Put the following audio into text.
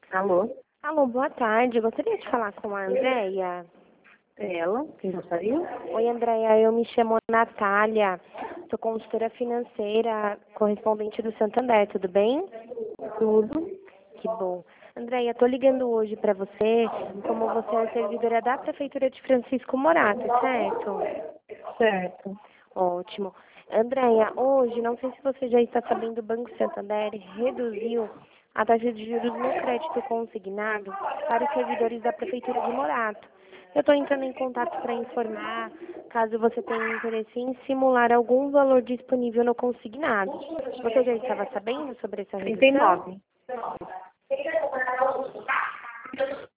Alô? Alô, boa tarde. Eu gostaria de falar com a Andréia. É ela? Quem gostaria? Oi, Andréia. Eu me chamo Natália. Sou consultora financeira, correspondente do Santander. Tudo bem? Tudo. Que bom. Andréia, estou ligando hoje para você, como você é servidora da Prefeitura de Francisco Morato, certo? Certo. Ótimo. Andréia, hoje, não sei se você já está sabendo, o Banco Santander reduziu a taxa de juros no crédito consignado para os servidores da Prefeitura de Morato. Eu estou entrando em contato para informar, caso você tenha interesse em simular algum valor disponível no consignado. Você já estava sabendo sobre essa redução? 39.